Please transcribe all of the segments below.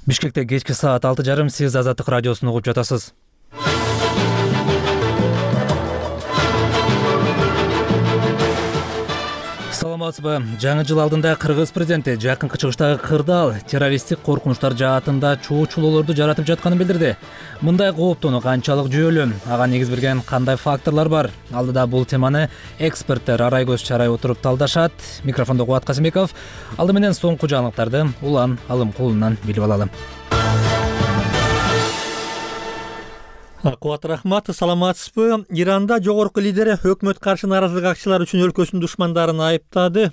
Бишкекте кечки саат 6:30 сиз Азаттык радиосун угуп жатасыз. Саламатсызбы? Жаңы жыл алдында Кыргыз президенти жакынкы чыгыштагы кырдаал террористтик коркунучтар жаатында чоочулоолорду жаратып жатканын билдирди. Мындай кооптоону канчалык жүйөлүү? Ага негиз берген кандай факторлор бар? Алдыда бул теманы эксперттер арай көз чарай отуруп талдашат. Микрофондо Кубат Касымбеков. Алды менен соңку жаңылыктарды Улан Алымкулунан билип алалы. Кубат рахмат, саламатсызбы? Иранда жогорку лидери өкмөт каршы нааразылык акчылар үчүн өлкөсүнүн душмандарын айыптады.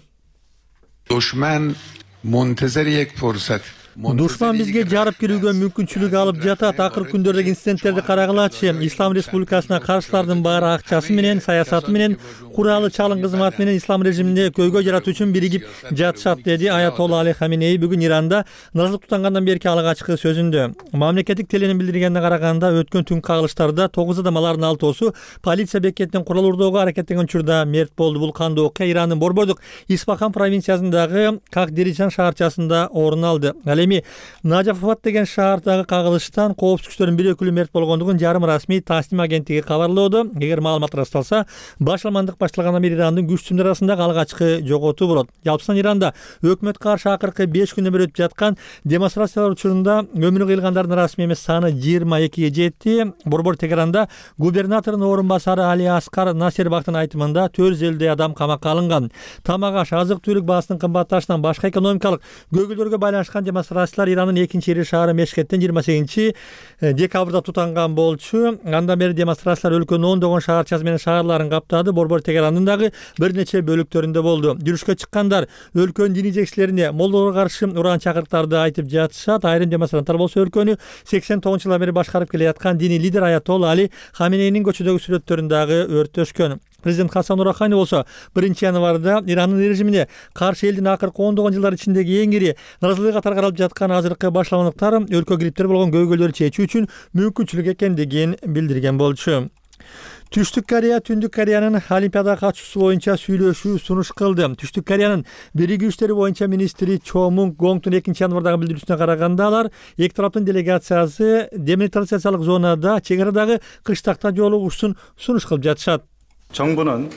Душман мунтазир ек фурсат. Душман бизге жарып кирүүгө мүмкүнчүлүк алып жатат. Акыркы күндөрдөгү инциденттерди карагылачы. Ислам Республикасына каршылардын баары акчасы менен, саясаты менен, куралы чалым кызматы менен ислам режиминде көйгөй жаратуу үчүн биригип жатышат, деди Аятолла Али Хаминеи бүгүн Иранда нааразылык тутангандан берки алгачкы сөзүндө. Мамлекеттик теленин билдиргенине караганда, өткөн түнкү кагылыштарда 9 адам, алардын 6-сы полиция бекетинен курал урдоого аракеттенген учурда мерт болду. Бул кандуу окуя Ирандын Борбордук Исфахан провинциясындагы Кагдирижан шаарчасында орун алды. Наджафабад деген шаардагы кагылыштан коопсуз күчтөрдүн бир өкүлү мерт болгондугун жарым расмий Тасним агенттиги кабарлоодо. Эгер маалымат ырасталса, башаламандык башталгандан бери Ирандын күчтүмдөр арасындагы алгачкы жоготуу болот. Жалпысынан Иранда өкмөт каршы акыркы 5 күндөн бери өтүп жаткан демонстрациялар учурунда өмүрүн кыйылгандардын расмий эмес саны 22-ге жетти. Борбор Тегеранда губернатордун орун басары Али Аскар Насирбактын айтымында 400 адам камакка алынган. Тамак аш, азык-түлүк баасынын кымбатташынан башка экономикалык көйгөйлөргө байланышкан демонстрациялар Иранын 2-ири шаары Мешкеттен 28-декабрда тутанган болчу. Андан бери демонстрациялар өлкөнүн ондогон шаарчасы менен шаарларын каптады. Борбор Тегерандын дагы бир нече бөлүктөрүндө болду. Жүрүшкө чыккандар өлкөнүн диний жетекчилерине молдорго каршы уран чакырыктарды айтып жатышат. Айрым демонстранттар болсо өлкөнү 89-жылдан бери башкарып келе жаткан диний лидер Аятолла Али Хаминейнин көчөдөгү сүрөттөрүн дагы өрттөшкөн. Президент Хасан Рухани болсо 1-январда Ирандын режимине каршы элдин акыркы 10 жылдар ичиндеги эң ири нааразылык катары каралып жаткан азыркы башаламандыктар өлкө кириптер болгон көйгөйлөрдү чечүү үчүн мүмкүнчүлүк экендигин билдирген болчу. Түштүк Корея Түндүк Кореянын Олимпиада катышуусу боюнча сүйлөшүү сунуш кылды. Түштүк Кореянын биригүү иштери боюнча министри Чо Мунг Гонгтун 2-январдагы билдирүүсүнө караганда, алар эки тараптын делегациясы демилитаризациялык зонада чегарадагы кыштакта жолугушуусун сунуш кылып жатышат. 정부는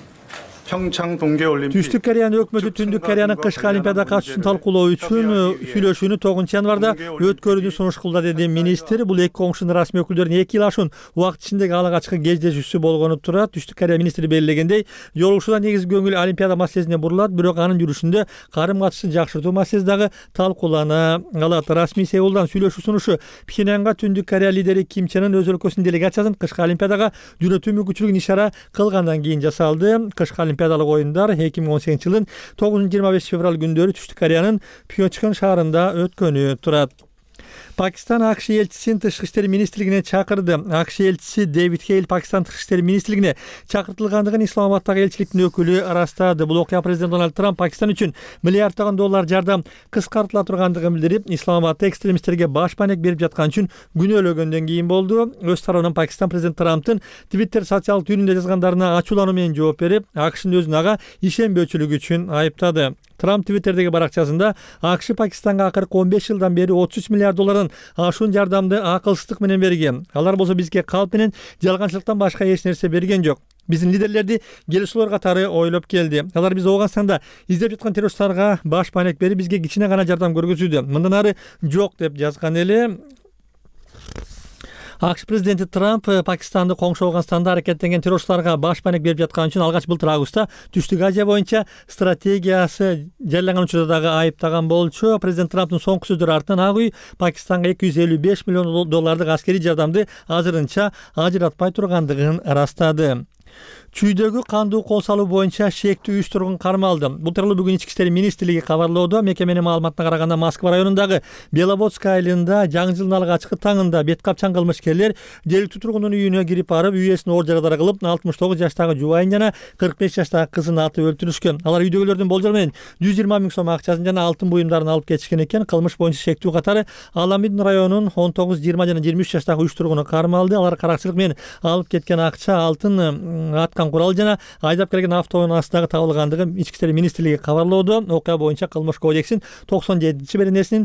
평창 동계올림픽 Түштүк Кореянын өкмөтү Түндүк Кореянын кышкы Олимпиада катышуусун талкуулоо үчүн сүйлөшүүнү 9-январда өткөрүүнү сунуш кылды, деди министр. Бул эки коңшунун расмий өкүлдөрүнүн 2 ыл ашуун убакыт ичиндеги алгачкы кездешүүсү болгону турат. Түштүк Корея министри белгилегендей, жолугушууда негизги көңүл Олимпиада маселесине бурулат, бирок анын жүрүшүндө карым-катышты жакшыртуу маселеси дагы талкуулана алат. Расмий Сеулдан сүйлөшүү сунушу Пхеньянга Түндүк Корея лидери Ким Чен Ын өз өлкөсүнүн делегациясын кышкы Олимпиадага жөнөтүү мүмкүнчүлүгүн ишара кылгандан кийин жасалды. Кышкы Олимпиадалык оюндар 2018-жылдын 9-25 февраль күндөрү Түштүк Кореянын Пхенчхан шаарында өткөнү турат. Пакистан АКШ элчисин тышкы иштер министрлигине чакырды. АКШ элчиси Дэвид Хейл Пакистан тышкы иштер министрлигине чакыртылгандыгын Исламабадтагы элчиликтин өкүлү ырастады. Бул окуя президент Дональд Трамп Пакистан үчүн миллиарддаган доллар жардам кыскартыла тургандыгын билдирип, Исламабадта экстремисттерге баш маек берип жаткан үчүн күнөөлөгөндөн кийин болду. Өз тарабынан Пакистан президент Трамптын Twitter социалдык түйүнүндө жазгандарына ачуулануу менен жооп берип, АКШнын өзүн ага ишенбөөчүлүгү үчүн айыптады. Трамп Твиттердеги баракчасында АКШ Пакистанга акыркы 15 жылдан бери 33 миллиард доллардан ашуун жардамды акылсыздык менен берген. Алар болсо бизге калп менен жалганчылыктан башка эч нерсе берген жок. Биздин лидерлерди келишүүлөр катары ойлоп келди. Алар биз Ооганстанда издеп жаткан террористтарга баш маек берип, бизге кичине гана жардам көргөзүүдө. Мындан ары жок деп жазган эле. АКШ президенти Трамп Пакистанды коңшу Ооганстанда аракеттенген террористтарга баш маек берип жаткан үчүн алгач былтыр августта Түштүк Азия боюнча стратегиясы жарыяланган учурда дагы айыптаган болчу. Президент Трамптын соңку сөздөрү артынан Ак үй Пакистанга 255 миллион доллардык аскерий жардамды азырынча ажыратпай тургандыгын ырастады. Чүйдөгү кандуу кол салуу боюнча шектүү 3 тургун кармалды. Бул тууралуу бүгүн Ички иштер министрлиги кабарлоодо. Мекеменин маалыматына караганда, Москва районундагы Беловодск айылында жаңы жылдын алгачкы таңында бет капчан кылмышкерлер жергиликтүү тургундун үйүнө кирип барып, үйесин оор жарадар кылып, 69 жаштагы жубайын жана 45 жаштагы кызын атып өлтүрүшкөн. Алар үйдөгүлөрдүн болжол менен 120 миң сом акчасын жана алтын буюмдарын алып кетишкен экен. Кылмыш боюнча шектүү катары Аламидин районунун 19, 20 жана 23 жаштагы 3 тургуну кармалды. Алар каракчылык менен алып кеткен акча, алтын, аткан курал жана айдап келген автоунун астындагы табылгандыгы Ички иштер министрлиги кабарлоодо. Окуя боюнча Кылмыш кодексинин 97-беренесинин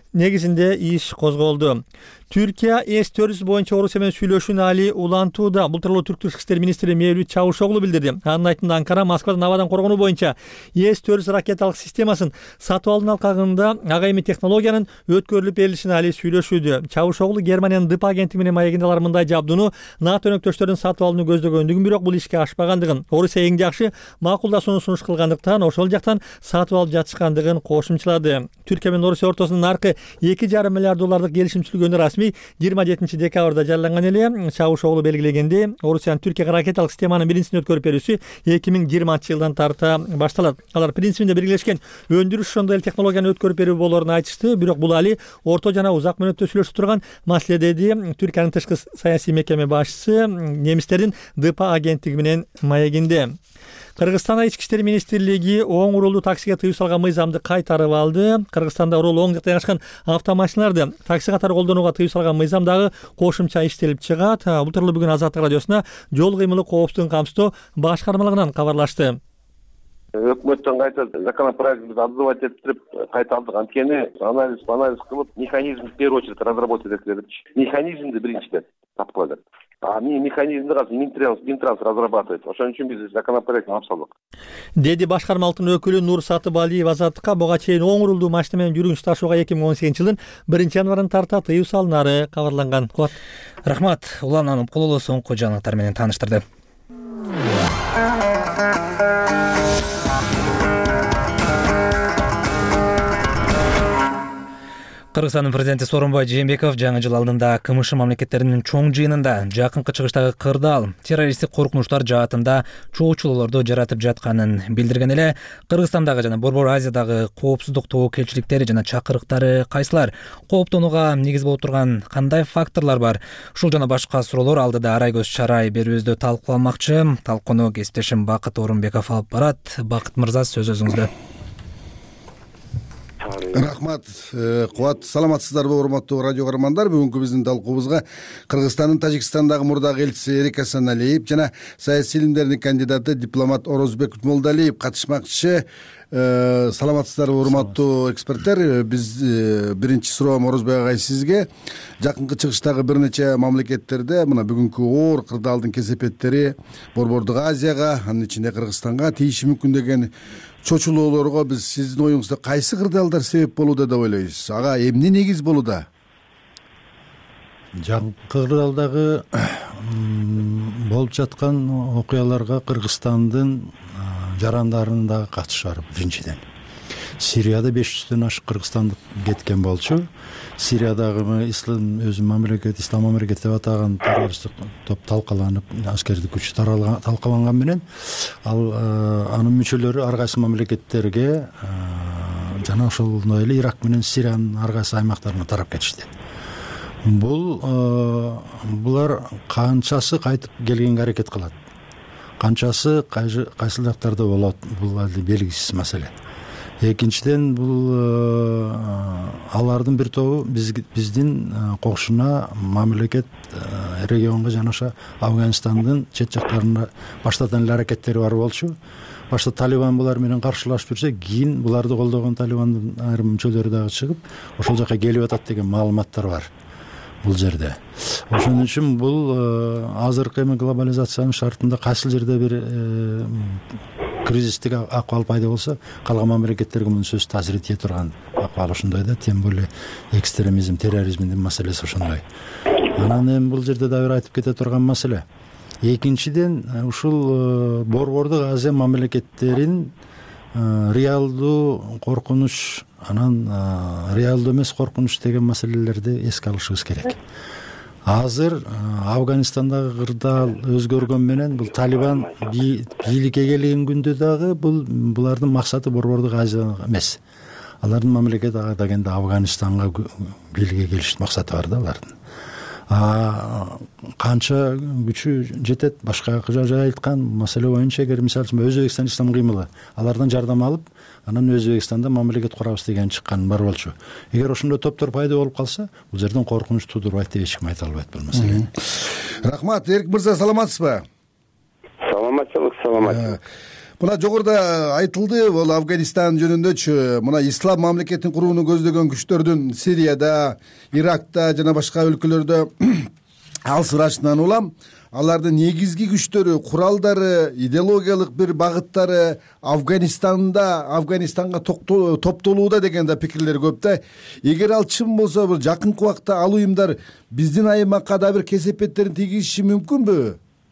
негизинде иш козголду. Түркия С-400 боюнча Орусия менен сүйлөшүүнү али улантууда. Бул тууралуу Түрк Тышкы иштер министри Мевлют Чавушоглу билдирди. Анын айтымында Анкара Москвадан абадан коргонуу боюнча С-400 ракеталык системасын сатып алуунун алкагында ага эми технологиянын өткөрүлүп берилишин али сүйлөшүүдө. Чавушоглу Германиянын ДП агенттиги менен маегинде алар мындай жабдууну НАТО өнөктөштөрүнүн сатып алууну көздөгөндүгүн, бирок бул ишке ашпагандыгын, Орусия эң жакшы макулдашууну сунуш кылгандыктан ошол жактан сатып алып жатышкандыгын кошумчалады. Түркия менен Орусия ортосунун наркы $2,5 миллиард келишим түзүлгөнү расмий 27 декабрда жарыяланган эле. Чавушоглу белгилегендей, Орусиянын Түркияга ракеталык системанын биринчисин өткөрүп берүүсү 2020-жылдан тарта башталат. Алар принцибинде биргелешкен өндүрүш ошондой эле технологияны өткөрүп берүү болоорун айтышты, бирок бул али орто жана узак мөөнөттө сүйлөшүп турган маселе, деди Түркиянын тышкы саясий мекеме башчысы немистердин ДП агенттиги менен маегинде. Кыргызстан ички иштер министрлиги оң урулду таксиге тыюу салган мыйзамды кайтарып алды. Кыргызстанда урулу оң жакта жайгашкан автомашиналарды такси катары колдонууга тыюу салган мыйзам дагы кошумча иштелип чыгат. Бул тууралуу бүгүн Азаттык радиосуна жол кыймылы коопсуздугун камсыздоо башкармалыгынан кабарлашты. Өкмөттөн кайта законопроектти отзывать этип кайта алдык. Анткени анализ кылып, механизмди в первую очередь разработать этилет. Механизмди биринчиден тапкылады. А механизмди Минтранс разрабатывает. Ошон үчүн биз законопроектти алып салдык. Деди башкармалыктын өкүлү Нур Сатыбалиев Азаттыкка. Буга чейин оң урулду машина менен жүргүнүш ташууга 2018-жылдын 1-январынан тарта тыюу салынары кабарланган. Рахмат, улананын кололу соңку жаңылыктар менен тааныштырды. Кыргызстандын президенти Сооронбай Жээнбеков жаңы жыл алдында КМШ мамлекеттеринин чоң жыйынында жакынкы чыгыштагы кырдаал, террористтик коркунучтар жаатында чоочулоолорду жаратып жатканын билдирген эле. Кыргызстандагы жана Борбор Азиядагы коопсуздук тобокелчиликтери жана чакырыктары кайсылар? Кооптонууга негиз болуп турган кандай факторлор бар? Ушул жана башка суроолор алдыда Арайгөз Чарай берүүбүздө талкууламакчы. Талкууну кесиптешим Бакыт Орунбеков алып барат. Бакыт мырза, сөз өзүңүздө. Рахмат, Кубат, саламатсыздарбы урматтуу радио каармандар. Бүгүнкү биздин талкуубузга Кыргызстандын Тажикстандагы мурдагы элчиси Эрик Асаналиев жана саясий илимдердин кандидаты дипломат Орозбек Молдалиев катышмакчы. Саламатсыздарбы урматтуу эксперттер. Биз биринчи суроом Орозбек агай сизге. Жакынкы чыгыштагы бир нече мамлекеттерде мына бүгүнкү оор кырдаалдын кесепеттери Борбордук Азияга, анын ичинде Кыргызстанга тийиши мүмкүн деген чочулоолорго биз сиздин оюңузда кайсы кырдаалдар себеп болууда деп ойлойсуз? Ага эмне негиз болууда? Жакынкы кырдаалдагы болуп жаткан окуяларга Кыргызстандын жарандарын дагы катышы бар. Биринчиден Сирияда 500-дөн ашык кыргызстандык кеткен болчу. Сириядагы ислам мамлекет деп атаган террористтик топ талкаланып, аскердик күч талкаланган менен ал анын мүчөлөрү ар кайсы мамлекеттерге жана ошондой эле Ирак менен Сириянын ар кайсы аймактарына тарап кетишти. Булар канчасы кайтып келгенге аракет кылат, канчасы кайсы жактарда болот, бул белгисиз маселе. Экинчиден бул алардын бир тобу биздин кошуна мамлекет регионго жанаша Афганистандын чет жактарында баштадан эле аракеттери бар болчу. Башта Талибан булар менен каршылашып жүрсө, кийин буларды колдогон Талибандын айрым мүчөлөрү дагы чыгып, ошол жака келип атат деген маалыматтар бар бул жерде. Ошон үчүн бул азыркы глобализациянын шартында кайсы жерде бир кризистик акыбал пайда болсо, калган мамлекеттерге мунун сөз таасир ете турган акыбал ошондой да, тем более экстремизм, терроризмдин маселеси ошондой. Анан эми бул жерде да бир айтып кете турган маселе. Экинчиден ушул Борбордук Азия мамлекеттерин реалдуу коркунуч, анан реалдуу эмес коркунуч деген маселелерди эске алышыбыз керек. Азыр Афганистандагы кырдаал өзгөргөн менен бул Талибан бийликке келген күндө дагы булардын максаты Борбордук Азия эмес. Алардын мамлекети дегенде Афганистанга бийликке келиштин максаты бар да алардын. Канча күчү жетет, башка жай айткан маселе боюнча, эгер мисалы үчүн Өзбекстан ислам кыймылы алардан жардам алып, анан Өзбекстанда мамлекет курабыз деген чыккан бар болчу. Эгер ошондой топтор пайда болуп калса, бул жерден коркунуч туудурбайт деп эч ким айта албайт бул маселени. Рахмат, Эрик мырза, саламатсызбы? Саламатчылык. мына жогоруда айтылды бул Афганистан жөнүндөчү, мына ислам мамлекетин курууну көздөгөн күчтөрдүн Сирияда, Иракта жана башка өлкөлөрдө алсырашынан улам алардын негизги күчтөрү, куралдары, идеологиялык бир багыттары Афганистанга топтолууда деген да пикирлер көп да. Эгер ал чын болсо, бир жакынкы убакта ал уюмдар биздин аймакка да бир кесепеттерин тийгизиши мүмкүнбү?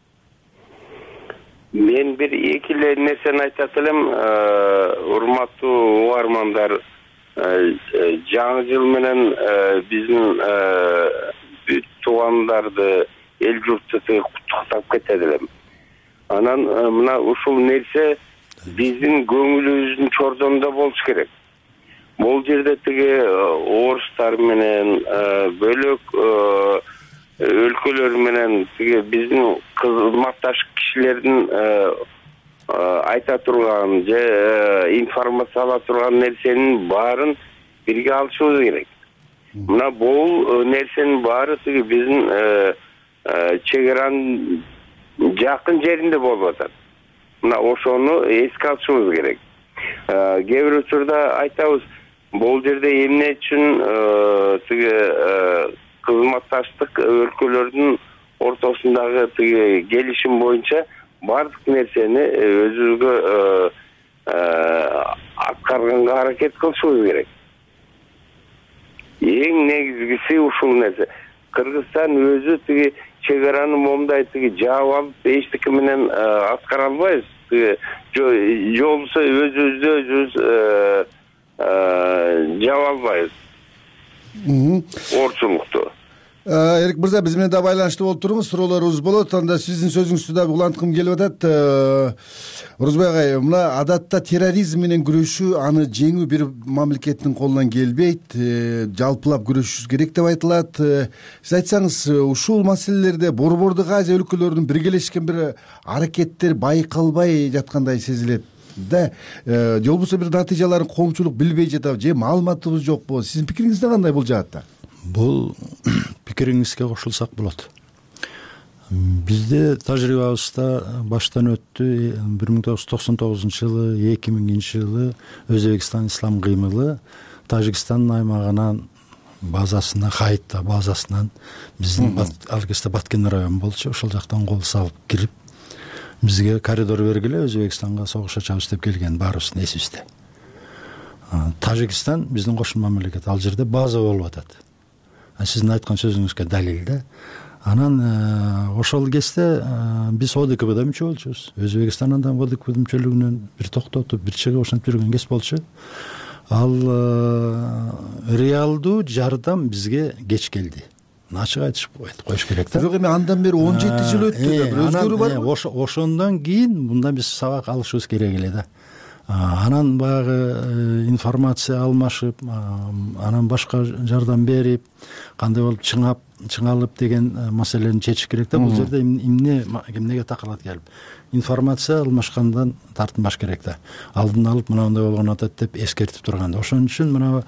Мен бир эки эле нерсени айтат элем, урматтуу угармандар. Жаңы жыл менен биздин туугандарды, эл журтты куттуктап кетет элем. Анан мына ушул нерсе биздин көңүлүбүздүн чордонунда болуш керек. Бул жерде тиги орустар менен бөлөк өлкөлөр менен тиги биздин кызматташ кишилердин айта турган же информация ала турган нерсенин баарын бирге алышыбыз керек. Мына бул нерсенин баары тиги биздин чек аранын жакын жеринде болуп атат. Мына ошону эске алышыбыз керек. Кээ бир учурда айтабыз, бул жерде эмне үчүн тиги кызматташтык өлкөлөрдүн ортосундагы тиги келишим боюнча бардык нерсени өзүбүзгө аткарганга аракет кылышыбыз керек. Эң негизгиси ушул нерсе. Кыргызстан өзү тиги чек араны момундай тиги жаап алып эчтеке менен аткара албайбыз. Же болбосо өзүбүздү өзүбүз жаап албайбыз. Орчулукту. Эрик мырза, биз менен да байланыштуу болуп туруңуз, суроолорубуз болот. Анда сиздин сөзүңүздү да уланткым келип атат. Орозбек агай, мына адатта терроризм менен күрөшүү, аны жеңүү бир мамлекеттин колунан келбейт, жалпылап күрөшүш керек деп айтылат. Сиз айтсаңыз, ушул маселелерде Борбордук Азия өлкөлөрүнүн биргелешкен бир аракеттер байкалбай жаткандай сезилет да. Же болбосо бир натыйжаларын коомчулук билбей жатабы, же маалыматыбыз жокпу? Сиздин пикириңиз кандай бул жаатта? Бул пикириңизге кошулсак болот. Бизде тажрыйбабызда баштан өттү 1999-жылы, 2000-жылы Өзбекстан ислам кыймылы Тажикстандын аймагынан базасына, Хайта базасынан биздин ал кезде Баткен район болчу, ошол жактан кол салып кирип бизге коридор бергиле, Өзбекстанга согуш ачабыз деп келген баарыбыздын эсибизде. Тажикстан биздин кошун мамлекет, ал жерде база болуп атат. Сиздин айткан сөзүңүзгө далил да. Анан ошол кезде биз ОДКБда мүчө болчубуз. Өзбекстандын да ОДКБ мүчөлүгүнөн бир токтотуп, бир чыгып ошентип жүргөн кез болчу. Ал реалдуу жардам бизге кеч келди. Ачык айтышып коюш керек да. Бирок эми андан бери 17 жыл өттү да, бир өзгөрүү барбы? Ошондон кийин мындан биз сабак алышыбыз керек эле да. Анан баягы информация алмашып, анан башка жардам берип, кандай болуп чыңалып деген маселени чечиш керек да. Бул жерде эмнеге такалат келип информация алмашкандан тартынбаш керек да. Алдын алып мындай болгон атат деп эскертип турганда. Ошон үчүн мына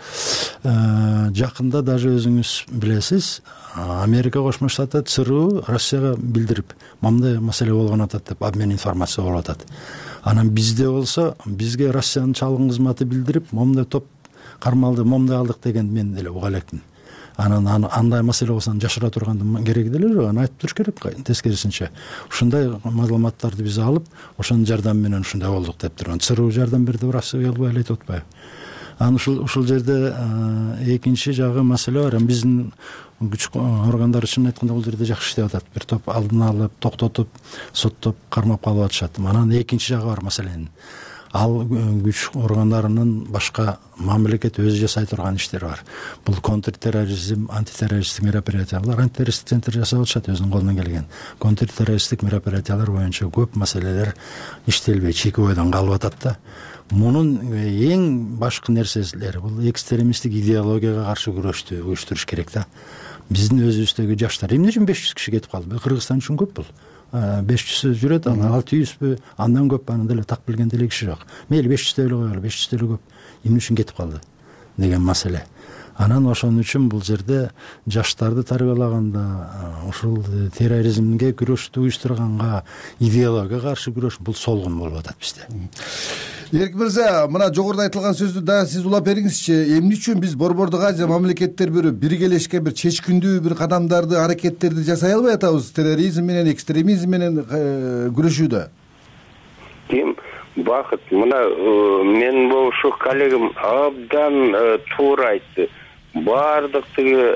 жакында даже өзүңүз билесиз, Америка Кошмо Штаты ЦРУ Россияга билдирип, мындай маселе болгон атат деп обмен информация болуп атат. Анан бизде болсо, бизге Россиянын чалгын кызматы билдирип, момундай топ кармалды, момундай алдык деген мен деле уга элекмин. Анан андай маселе болсо жашыра тургандын кереги деле жок, аны айтып туруш керек. Тескерисинче, ушундай маалыматтарды биз алып, ошонун жардамы менен ушундай болдук деп турган. ЦРУ жардам берди, Россия албай эле айтып атпайбы? Анан ушул жерде экинчи жагы маселе бар. Биздин күч органдары чын айтканда бул жерде жакшы иштеп атат. Бир топ алдын алып, токтотуп, соттоп, кармап калып атышат. Анан экинчи жагы бар маселенин. Ал күч органдарынын башка мамлекет өзү жасай турган иштери бар. Бул контртерроризм, антитеррористтик мероприятиялар, антитеррористтик центр жасап атышат өзүнүн колунан келген. Контртеррористтик мероприятиялар боюнча көп маселелер иштелбей, чийки бойдон калып атат да. Мунун эң башкы нерселери бул экстремисттик идеологияга каршы күрөштү уюштуруш керек да. Биздин өзүбүздөгү жаштар эмне үчүн 500 киши кетип калды? Кыргызстан үчүн көп бул. 500 жүрөт, 600 андан көп, аны деле так билген деле киши жок. Мейли 500 эле коелу, 500 эле көп. Эмне үчүн кетип калды деген маселе. Анан ошон үчүн бул жерде жаштарды тарбиялаганда, ушул терроризмге күрөштү уюштурганга, идеологияга каршы күрөш бул солгун болуп атат бизде. Эркин мырза, мына жогоруда айтылган сөздү дагы сиз улап бериңизчи. Эмне үчүн биз Борбордук Азия мамлекеттер биргелешкен бир чечкиндүү бир кадамдарды, аракеттерди жасай албай атабыз терроризм менен, экстремизм менен күрөшүүдө? Ким бакыт, мына мен ушу коллегам абдан туура айтты. Баардык тиги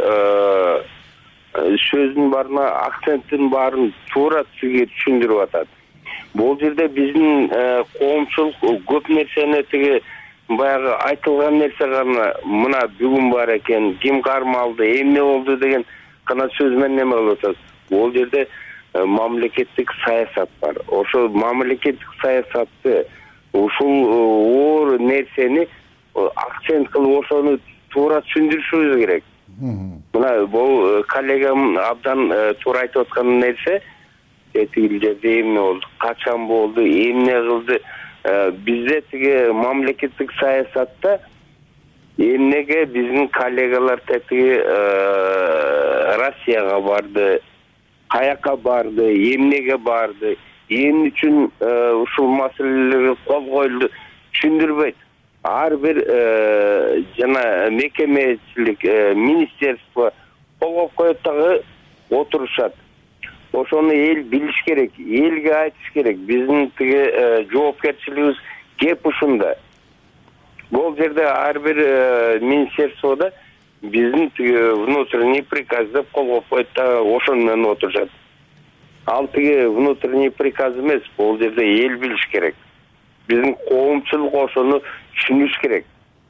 сөздүн баарына, акценттин баарын туура сизге түшүндүрүп атат. Бул жерде биздин коомчулук көп нерсени тиги баягы айтылган нерсе гана мына бүгүн бар экен, ким кармалды, эмне болду деген гана сөз менен эме кылып атат. Бул жерде мамлекеттик саясат бар. Ошол мамлекеттик саясатты, ушул оор нерсени акцент кылып ошону туура түшүндүрүшүбүз керек. Мына бул коллегам абдан туура айтып аткан нерсе, тигил жерде эмне болду, качан болду, эмне кылды. Бизде тиги мамлекеттик саясатта эмнеге биздин коллегалар тиги Россияга барды, каяка барды, эмнеге барды, эмне үчүн ушул маселелерге кол коюлду түшүндүрбөйт. Ар бир жана мекемечилик министерство кол коюп дагы отурушат. Ошону эл билиш керек, элге айтыш керек. Биздин тиги жоопкерчилигибиз кеп ушунда. Бул жерде ар бир министерствода биздин тиги внутренний приказ деп кол коюп да ошону менен отурушат. Ал тиги внутренний приказ эмес, бул жерде эл билиш керек. Биздин коомчулук ошону түшүнүш керек.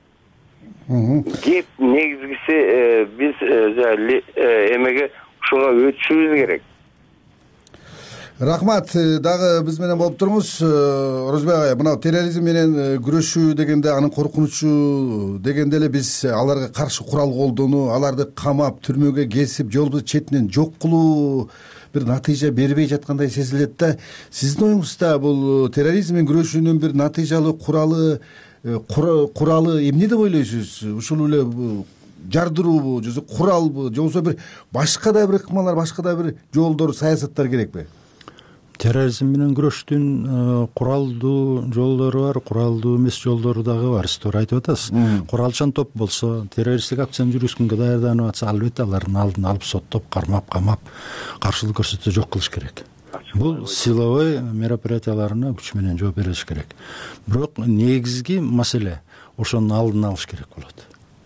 Кеп негизгиси биз эмеге ушуга өтүшүбүз керек. Рахмат. Дагы биз менен болуп туруңуз. Орозбек агай, мына терроризм менен күрөшүү дегенде, анын коркунучу дегенде эле биз аларга каршы курал колдонуу, аларды камап, түрмөгө кесип, жолубуз четинен жок кылуу бир натыйжа бербей жаткандай сезилет да. Сиздин оюңузда бул терроризм менен күрөшүүнүн бир натыйжалуу куралы эмне деп ойлойсуз? Ушул эле жардыруубу, же куралбы, же болбосо бир башка да бир ыкмалар, башка да бир жолдор, саясаттар керекпи? Терроризм менен күрөштүн куралдуу жолдору бар, куралдуу эмес жолдору дагы бар. Сиз туура айтып атасыз. Куралчан топ болсо, террористтик акцияны жүргүзгөнгө даярданып атса, албетте алардын алдын алып, соттоп, кармап, камап, каршылык көрсөтсө жок кылыш керек. Бул силовой мероприятияларына күч менен жооп бериш керек. Бирок негизги маселе ошонун алдын алыш керек болот.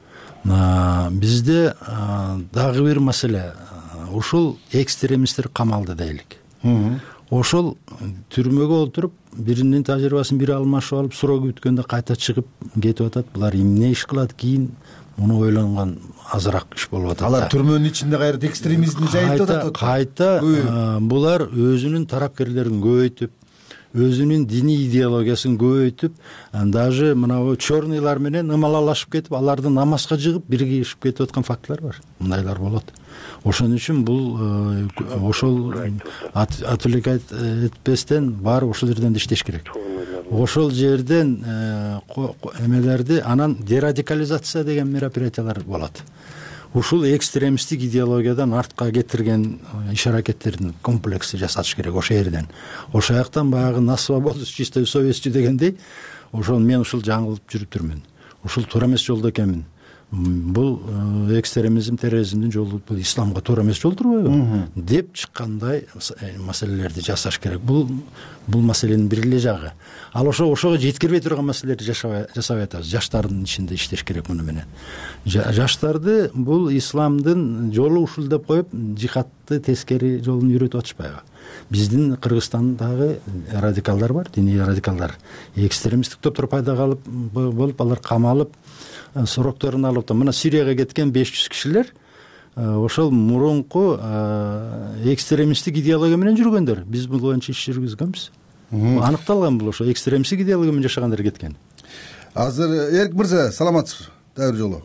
Бизде дагы бир маселе, ушул экстремисттер камалды дейлик. Ошол түрмөгө отуруп, биринин тажрыйбасын бири алмашып алып, суроо күткөндө кайта чыгып кетип атат. Булар эмне иш кылат кийин? Муну ойлонгон азыраак иш болуп атат. Алар түрмөнүн ичинде кайра экстремизмди жайып атат. Кайта булар өзүнүн тарапкерлерин көбөйтүп, өзүнүн диний идеологиясын көбөйтүп, даже мына чорныйлар менен ымалалашып кетип, аларды намазга жыгып, биргешип кетип аткан фактылар бар. Мындайлар болот. Ошон үчүн бул ошол атылык этпестен бар ошол жерден иштеш керек. Ошол жерден эмелерди, анан дерадикализация деген мероприятиялар болот. Ушул экстремисттик идеологиядан артка кетирген иш-аракеттердин комплекси жасатыш керек ошол жерден. Ошол жактан баягы на свободу чистой совестью дегендей, ошол мен ушул жаңылып жүрүптүрмүн. Ушул туура эмес жолдо экенмин. Бул экстремизм, терроризмдин жолу, бул исламга туура эмес жол турбайбы деп чыккандай маселелерди жасаш керек. Бул маселенин бир эле жагы. Ал ошого жеткирбей турган маселелерди жасабай атабыз. Жаштардын ичинде иштеш керек муну менен. Жаштарды бул исламдын жолу ушул деп коюп, жихадты тескери жолун үйрөтүп атышпайбы? Биздин Кыргызстандагы радикалдар бар, диний радикалдар. Экстремисттик топтор пайда болуп, алар камалып, срокторун алып, мына Сирияга кеткен 500 кишилер ошол мурунку экстремисттик идеология менен жүргөндөр. Биз бул боюнча иш жүргүзгөнбүз. Аныкталган бул ошо экстремисттик идеология менен жашагандар кеткен. Азыр Эркин мырза, саламатсызбы? Дагы жолу.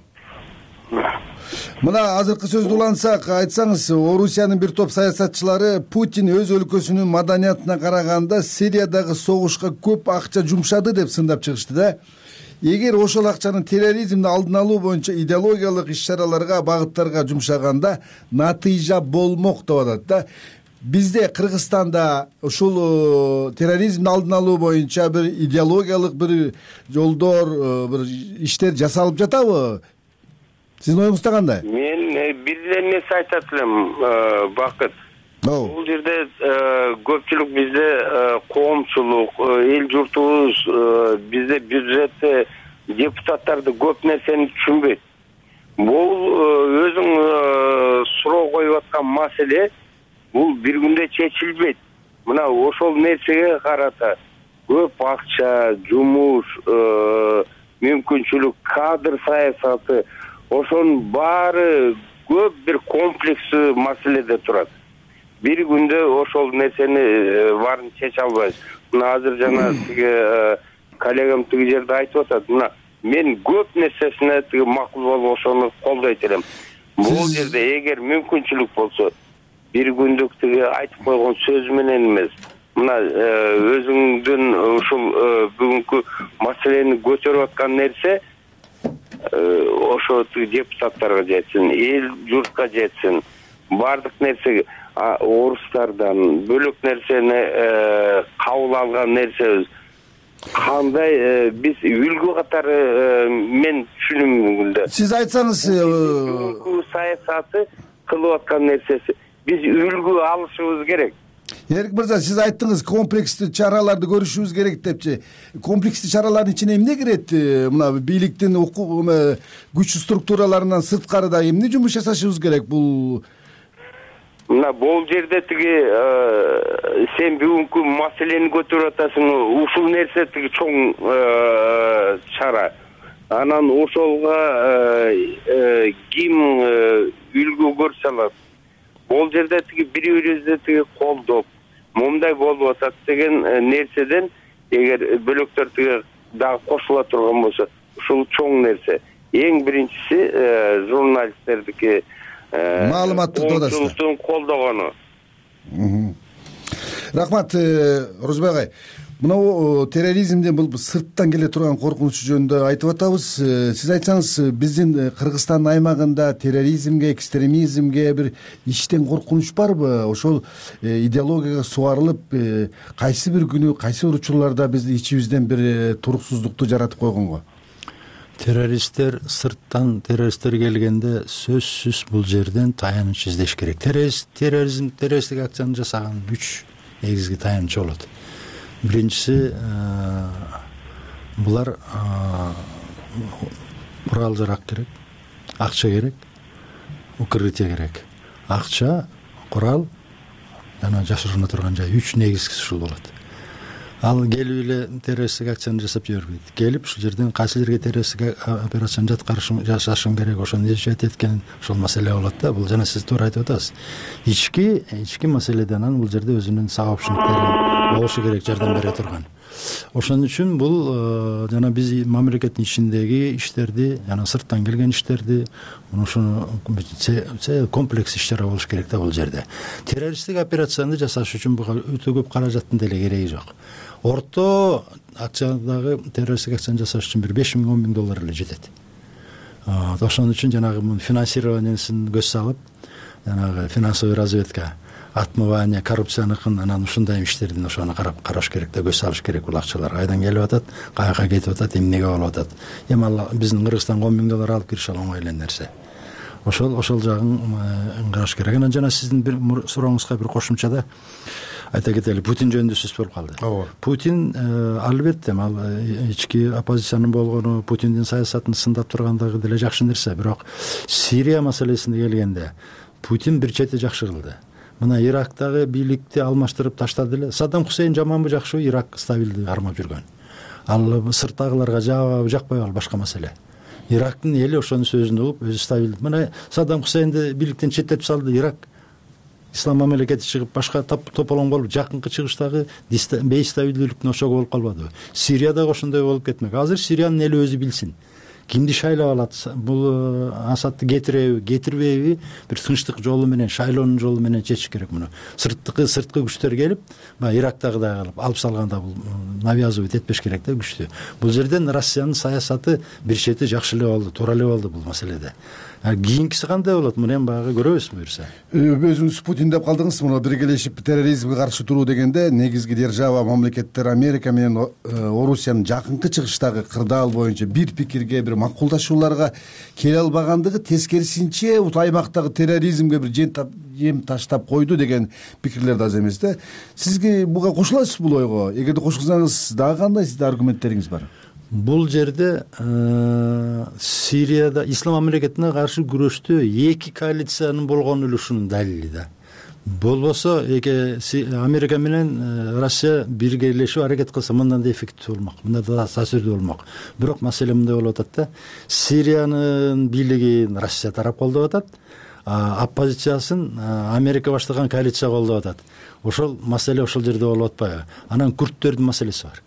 Мына азыркы сөздү улантсак, айтсаңыз, Орусиянын бир топ саясатчылары Путин өз өлкөсүнүн маданиятына караганда Сириядагы согушка көп акча жумшады деп сындап чыгышты да. эгер ошол акчаны терроризмди алдын алуу боюнча идеологиялык иш-чараларга, багыттарга жумшаганда натыйжа болмок деп атат да. Бизде Кыргызстанда ушул терроризмди алдын алуу боюнча бир идеологиялык бир жолдор, бир иштер жасалып жатабы? Сиздин оюңузда кандай? Мен бир нерсе айтат элем, Бакыт. Бул жерде көпчүлүк бизде коомчулук, эл журтубуз бизде бюджетте депутаттарды көп нерсени түшүнбөйт. Бул өзүң суроо коюп аткан маселе бул бир күндө чечилбейт. Мына ошол нерсеге карата көп акча, жумуш, мүмкүнчүлүк, кадр саясаты, ошонун баары көп бир комплекстүү маселеде турат. Бир күндө ошол нерсени баарын чече албайбыз. Мына азыр жана тиги коллегам тиги жерде айтып атат. Мына мен көп нерсесине тиги макул болуп ошону колдойт элем. Бул жерде эгер мүмкүнчүлүк болсо, бир күндүк тиги айтып койгон сөз менен эмес. Мына өзүңдүн ушул бүгүнкү маселени көтөрүп аткан нерсе ошо депутаттарга жетсин, эл журтка жетсин. Бардык нерсе орустардан бөлөк нерсени кабыл алган нерсебиз. Кандай биз үлгү катары мен түшүнүмүндө. Сиз айтсаңыз, саясаты кылып аткан нерсеси биз үлгү алышыбыз керек. Эрик мырза, сиз айттыңыз комплекстүү чараларды көрүшүбүз керек депчи. Комплекстүү чаралардын ичине эмне кирет? Мына бийликтин күч структураларынан сырткарыда эмне жумуш жасашыбыз керек? Бул мына бул жерде тиги сен бүгүнкү маселени көтөрүп атасың, ушул нерсе тиги чоң чара. Анан ошолга ким үлгү көрсө алат? Бул жерде тиги бири-бирибизди тиги колдоп, момундай болуп атат деген нерседен эгер бөлөктөр тиги дагы кошула турган болсо, ушул чоң нерсе. Эң биринчиси журналисттердики маалыматтык коомчулуктун колдогону. Рахмат, Орозбек агай. Мына терроризмден бул сырттан келе турган коркунучу жөнүндө айтып атабыз. Сиз айтсаңыз, биздин Кыргызстан аймагында терроризмге, экстремизмге бир иштен коркунуч барбы? Ошол идеологияга суарылып, кайсы бир күнү, кайсы бир учурларда биздин ичибизден бир туруксуздукту жаратып койгонго? Террористтер сырттан террористтер келгенде сөзсүз бул жерден таяныч издеш керек. Террористтик акцияны жасаган 3 негизги таянычы болот. Биринчиси булар курал жарак керек, акча керек, укрытие керек. Акча, курал жана жашырына турган жай 3 негизгisi ушул болот. Ал келип эле террористтик акцияны жасап жибербейт. Келип ушул жерден кайсы жерге террористтик операцияны жасашым керек, ошону изчет эткен ошол маселе болот да. Бул жана сиз туура айтып атасыз. Ички маселеден анан бул жерде өзүнүн сабапчылыктары болушу керек, жардам бере турган. Ошон үчүн бул жана биз мамлекеттин ичиндеги иштерди, жана сырттан келген иштерди, ошону комплекс иш-чара болуш керек да бул жерде. Террористтик операцияны жасаш үчүн буга өтө көп каражаттын деле кереги жок. Орто акциядагы террористтик акцияны жасаш үчүн бир 5 миң $10 миң эле жетет. Ошон үчүн жанагы финансированиясын көз салып, жанагы финансовый разведка, отмывание, коррупцияныкын, анан ушундай иштердин ошону караш керек да, көз салыш керек. Бул акчалар кайдан келип атат, каяка кетип атат, эмнеге болуп атат. Эми ал биздин Кыргызстанга $10 миң алып кириш оңой эле нерсе. Ошол жагын караш керек. Анан жана сиздин бир сурооңузга бир кошумчада айта кетели, Путин жөнүндө сөз болуп калды. Путин албетте ал ички оппозициянын болгону, Путиндин саясатын сындап тургандыгы деле жакшы нерсе, бирок Сирия маселесине келгенде Путин бир чети жакшы кылды. Мына Ирактагы бийликти алмаштырып таштады эле. Саддам Хусейн жаманбы жакшыбы, Ирак стабилдүү кармап жүргөн. Ал сырттагыларга жакпайбы, ал башка маселе. Ирактын эли ошонун сөзүн угуп, өзү стабилдүү. Мына Саддам Хусейнди бийликтен четтетип салды, Ирак ислам мамлекети чыгып, башка тополоң болуп, жакынкы чыгыштагы бейстабилдүүлүктүн ошогу болуп калбадыбы? Сирияда ошондой болуп кетмек. Азыр Сириянын эли өзү билсин. кимди шайлап алат, бул Асадты кетиреби кетирбейби, бир тынчтык жолу менен, шайлоонун жолу менен чечиш керек. Муну сырткы күчтөр келип, баягы Ирактагыдай кылып алып салганда бул навязывать этпеш керек да күчтү. Бул жерден Россиянын саясаты бир чети жакшы эле болду, туура эле болду бул маселеде. Кийинкиси кандай болот, муну эми баягы көрөбүз буюрса. Өзүңүз Путин деп калдыңыз. Муну биргелешип терроризмге каршы туруу дегенде негизги держава мамлекеттер Америка менен Орусиянын жакынкы чыгыштагы кырдаал боюнча бир пикирге, бир макулдашууларга келе албагандыгы, тескерисинче аймактагы терроризмге бир жем таштап койду деген пикирлер да аз эмес да. Сизге буга кошуласызбы бул ойго? Эгерде кошулсаңыз дагы кандай сизде аргументтериңиз бар? Бул жерде Сирияда ислам мамлекетине каршы күрөштө эки коалициянын болгон үлүшүнүн далили да. Болбосо Америка менен Россия биргелешип аракет кылса мындан да эффективдүү болмок, мындан да таасирдүү болмок. Бирок маселе мындай болуп атат да. Сириянын бийлигин Россия тарап колдоп атат, оппозициясын Америка баштаган коалиция колдоп атат. Ошол маселе ошол жерде болуп атпайбы? Анан күрттөрдүн маселеси бар.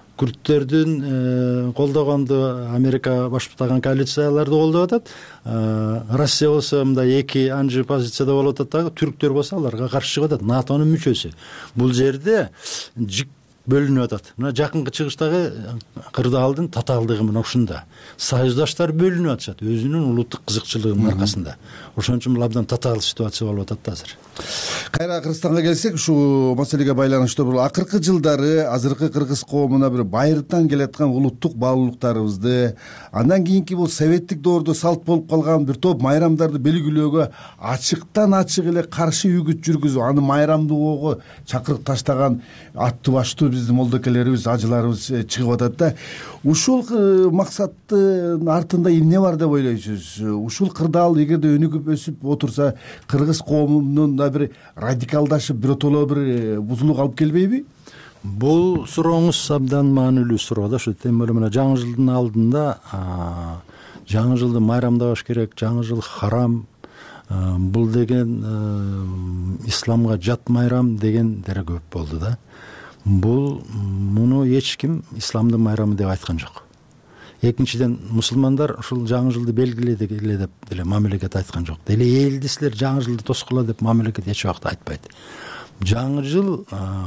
Күрттөрдүн колдогонду Америка баштаган коалицияларды колдоп атат. Россия болсо мындай эки анжы позицияда болуп атат дагы, түрктөр болсо аларга каршы чыгып атат, НАТОнун мүчөсү. Бул жерде жик бөлүнүп атат. Мына жакынкы чыгыштагы кырдаалдын татаалдыгы мына ушунда. Союздаштар бөлүнүп атышат өзүнүн улуттук кызыкчылыгынын аркасында. Ошон үчүн бул абдан татаал ситуация болуп атат да азыр. Кайра Кыргызстанга келсек, ушул маселеге байланыштуу бул акыркы жылдары азыркы кыргыз коомуна бир байыртан келаткан улуттук баалуулуктарыбызды, андан кийинки бул советтик доордо салт болуп калган бир топ майрамдарды белгилөөгө ачыктан ачык эле каршы үгүт жүргүзүп, аны майрамдоого чакырык таштаган аттуу баштуу биздин молдокелерибиз, ажыларыбыз чыгып атат да. Ушул максаттын артында эмне бар деп ойлойсуз? Ушул кырдаал эгерде өнүгүп өсүп отурса, кыргыз коомунун да бир радикалдашып, биротоло бир бузулук алып келбейби? Бул сурооңуз абдан маанилүү суроо да. Ушу тем более мына жаңы жылдын алдында жаңы жылды майрамдабаш керек, жаңы жыл харам, бул деген исламга жат майрам дегендер көп болду да. Муну эч ким исламдын майрамы деп айткан жок. Экинчиден, мусулмандар ушул жаңы жылды белгиледи деп деле мамлекет айткан жок. Деле элди силер жаңы жылды тоскула деп мамлекет эч убакта айтпайт. Жаңы жыл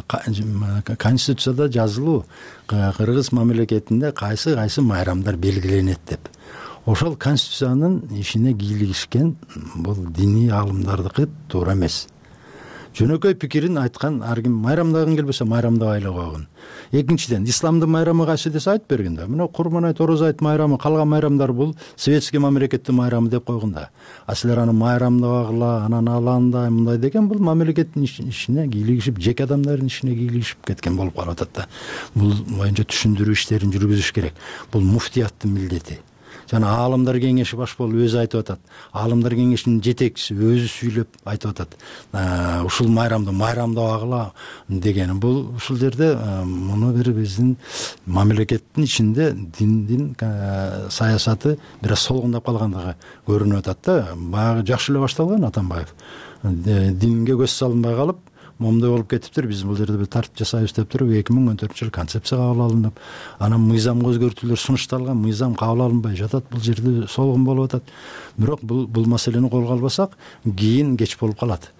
конституцияда жазылуу, кыргыз мамлекетинде кайсы майрамдар белгиленет деп. Ошол конституциянын ишине кийлигишкен бул диний аалымдардыкы туура эмес. Жөнөкөй пикирин айткан, ар ким майрамдагын келбесе майрамдабай эле койгон. Экинчиден, исламдын майрамы кайсы десе айтып берген да. Мына Курман айт, Ороз айт майрамы, калган майрамдар бул советский мамлекеттин майрамы деп койгон да. А силер аны майрамдабагыла, анан аландай, мындай деген бул мамлекеттин ишине кийлигишип, жеке адамдардын ишине кийлигишип кеткен болуп калып атат да. Бул боюнча түшүндүрүү иштерин жүргүзүш керек. Бул муфтияттын милдети. Жана аалымдар кеңеши баш болуп өзү айтып атат. Аалымдар кеңешинин жетекчиси өзү сүйлөп айтып атат. Ушул майрамды майрамдабагыла деген. Бул ушул жерде муну бир биздин мамлекеттин ичинде диндин саясаты бир аз солгундап калгандыгы көрүнүп атат да. Баягы жакшы эле башталган Атамбаев. Динге көз салынбай калып, момдой болуп кетиптир. Биз бул жерде бир тартип жасайбыз деп туруп 2014-жылы концепция кабыл алынып, анан мыйзамга өзгөртүүлөр сунушталган, мыйзам кабыл алынбай жатат. Бул жерде солгун болуп атат. Бирок бул маселени колго албасак, кийин кеч болуп калат.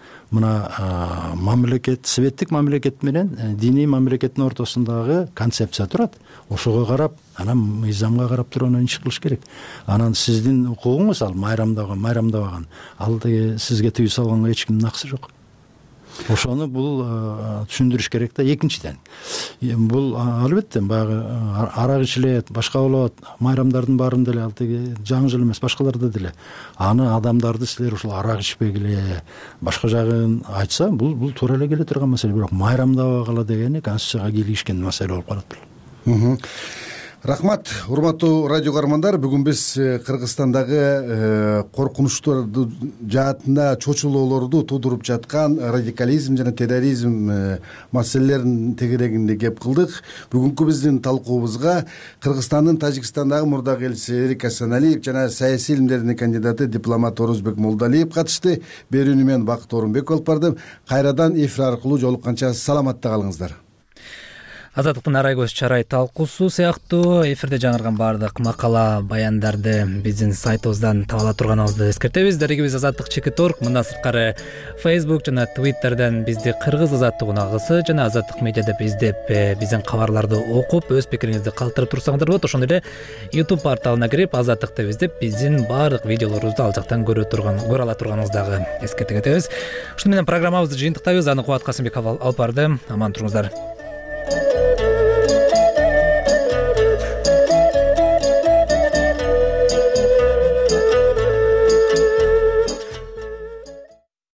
Мына мамлекет, советтик мамлекет менен диний мамлекеттин ортосундагы концепция турат. Ошого карап, анан мыйзамга карап туруп анан иш кылыш керек. Анан сиздин укугуңуз ал майрамдабаган. Ал сизге тыюу салганга эч кимдин акысы жок. Ошону бул түшүндүрүш керек да. Экинчиден, бул албетте баягы арак ичилет, башка болот, майрамдардын баарында деле ал жаңы жыл эмес, башкаларда деле аны адамдарды силер ушул арак ичпегиле, башка жагын айтса, бул туура эле келе турган маселе. Бирок майрамдабагыла дегени конституцияга кийлигишкен маселе болуп калат бул. Рахмат, урматтуу радио каармандар. Бүгүн биз Кыргызстандагы коркунучтуу жаатында чочулоолорду туудуруп жаткан радикализм жана терроризм маселелеринин тегерегинде кеп кылдык. Бүгүнкү биздин талкуубузга Кыргызстандын Тажикстандагы мурдагы элчиси Эрик Асаналиев жана саясий илимдердин кандидаты дипломат Орозбек Молдалиев катышты. Берүүнү мен Бакыт Орунбеков алып бардым. Кайрадан эфир аркылуу жолукканча саламатта калыңыздар. Азаттыктын арай көз чарай талкуусу сыяктуу эфирде жаңырган баардык макала, баяндарды биздин сайтыбыздан таба ала турганыңызды эскертебиз. Дарегибиз azatlyk.org, мындан сырткары Facebook жана Twitterден бизди кыргыз азаттык унагысы жана Азаттык медиа деп издеп, биздин кабарларды окуп, өз пикириңизди калтырып турсаңыздар болот. Ошондой эле YouTube порталына кирип, Азаттык деп издеп, биздин баардык видеолорубузду ал жактан көрө ала турганыңызды дагы эскерте кетебиз. Ушуну менен программабызды жыйынтыктайбыз. Аны Кубат Касымбеков алып барды. Аман туруңуздар.